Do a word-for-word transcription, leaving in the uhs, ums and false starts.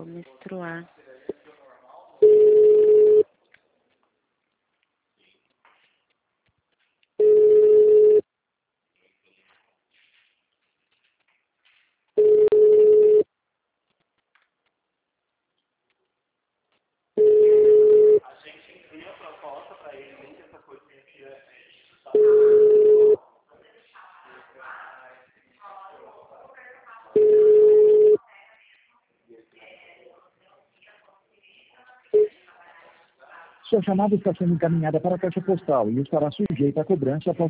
vou menstruar. Sua chamada está sendo encaminhada para a caixa postal e estará sujeita a cobrança após